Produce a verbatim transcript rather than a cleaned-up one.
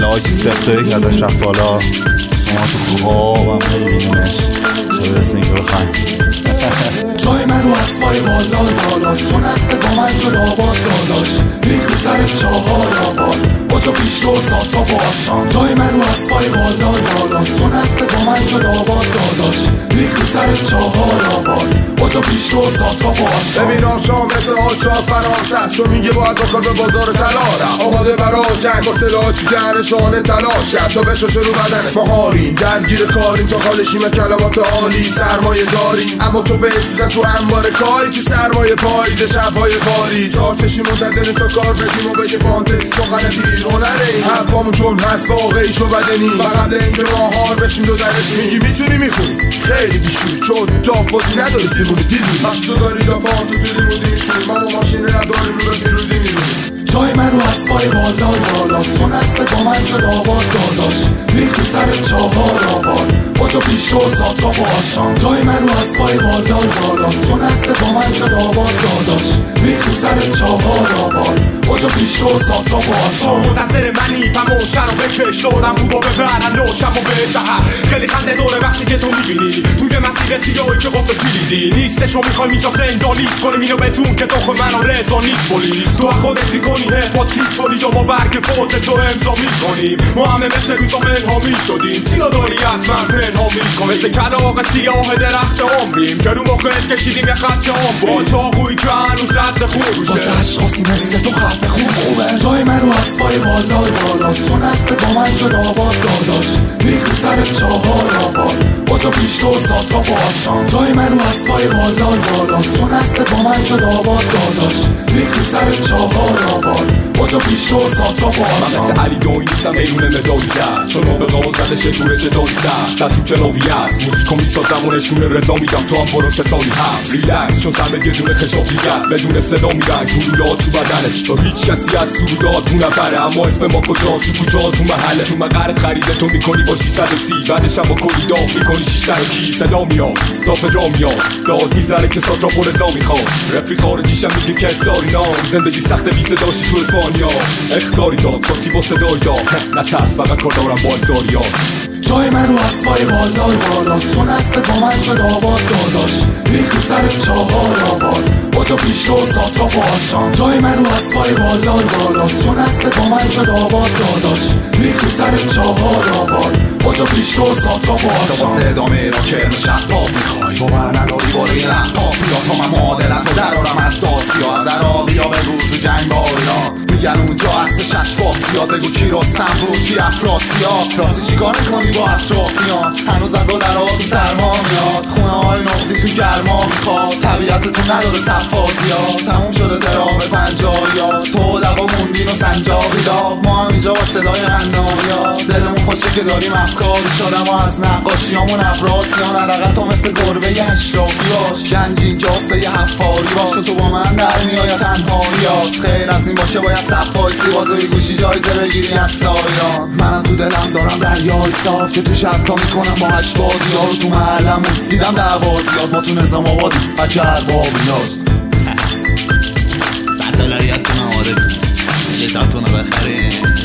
لاکی سفت و یک ازش رفت بالا. شما تو خوابم نمیبینیمش چه برسه اینجا بخوایم. جای من رو اسبای بالا بالاست، چون است با من شد آباد داداش. ریخ رو سر چهار آباد باجا پیش رو سات و باشان. جای من رو اسبای بالا بالاست، چون است با من شد آباد داداش. ریخ رو سر چهار آباد باجا پیش رو سات و باشان. ببین آشام مثل آچار فرانسه است، چون میگه باید بکار به بازار طلا. آماده برای جنگ و سلاح تو دهنشانه تلاش کرد تا بشاشه رو بدنه. مهاریم درگیر کاریم تا خالشیم کلمات عالی سرمایه داریم، اما تو بسیزن تو انبار کاری تو سرمایه پاییز شبهای پاریز. آرتشی منتظر تا کار بدیم و بگه فانتزی سخن بیرونره. این حرفامون چون هست واقعی شو بدنی و قبل اینکه راهار بشیم دو درشی میگی میتونی میخونی خیلی بیشوری، چون دافازی نداری سیمونی پیزونی. وقت تو داری دافاز و توی لیموزی میشونی، ما با ماشینه نداریم رو به پیروزی میدونی. جای من رو اسبای بالا بالاست، چون است با من شد آباد داداش. ریخ رو سر چهار آباد باجا پیش رو سات و باشان. جای من رو اسبای بالا بالاست، چون است با من شد آباد داداش. ریخ رو سر چهار آباد باجا پیش رو سات و باشان. منتظر منی پموشن رو بکش دارم خوبا ببرن لوشم و به شهر. خیلی خنده دوره وقتی که تو میبینی توی مسیر سیاهی که قفل کلیدی نیستش و میخوای اینجا زندانیت کنیم. اینو بتون که داخل من و رضا نیست پلیس. تو خودت میکنی با تیپ تولید و با برگ فوت تو امضا میکنیم. ما همه مثل روزا منها میشدیم، چیلا داری از من پنها میکنیم. مثل کلاغ سیاه درخت عمریم که رو مخت کشیدیم یه خط عم با چاقوی که هنوز رد خوب میشه. واسه اشخاصی مثل تو خط خوب خوبه. جای من رو اسبای بالا بالاست، چون است با من شد آباد داداش. ریخ رو سر چهار آباد باجا پیش رو سات و باشان. جای من رو اسبای بالا بالاست، چون است با من شد آباد داداش. ریخ رو سر چهار آباد باجا پیش رو سات و باشان. من مثل علی دوی نیستم بیرون مدالی زد، چون ما به قاز زدش دوره جدایی زد. دستون کلاوی هست موسیقا میسازم و نشونه رضا میدم تو هم برو سه سالی هست. ریلکس چون سمه یه دونه خشابی گرد بدون صدا میرن گرویات تو بدنه. تو هیچ کسی از سرودات مو نبره، اما اسم ما کجاست تو کجا تو محله. تو مقرد خریده تو میکنی با شیصد و سی بعدش هم با کلی داف میکنی شیشتر و کی. صدا میاد داف را میاد داد میزنه که سات را پر رضا میخواد. رفی خارجیشم میگه که استاری نام زندگی سخت بی صداشی تو اسپانیا. اختاری داد ساتی با صدای داد نترس فقط کار دارم با ازاریات. جای من رو اسبای بالا بالاست، چون است با من شد آباد داداش. ریخ رو سر چهار آباد باجا پیش رو سات و باشان. جای من رو اسبای بالا بالاست، چون است با من شد آباد داداش. ریخ رو سر چهار آباد باجا پیش رو سات و باشان. تو با صدامه را کرم شباف میخوای باور نداری باره یه لحاف یا تا من معادلت رو درارم از ساسیا. از عراقی ها بگو تو جنگ با ایران میگن اونجا هست شش باسیا. بگو کی رستم رو چی افراسیا. راستی چی کار میکنی با اطرافیان؟ هنوز از در آب سرما میاد. خونه های نقضی تو گرما میخواد. طبیعتتون نداره صفازی ها. تموم شده ترام پنجاری ها. تو دقا موندین و سنجاقی داغ. ما هم اینجا با صدای غنامی ها. دلمون خوشه که داریم افکاری شدم و از نقاشی همون ابراسیان. عرقت ها مثل گربه ی اشرافی باش. گنج اینجاست به یه حفاری باش. تو با من در میاید تنهاییات. خیر از این باشه باید صفایی سی بازوی گوشی جایزه بگیری از سایران. منم تو دلم دارم دریای صاف که تو شب تا میکنم با هشت بازی ها رو. تو محلمون دیدم دوازیات. ما تو نظام آبادی بچه اربابیات. صد دلاریاتون آماده کن بلیتاتون رو بخرین.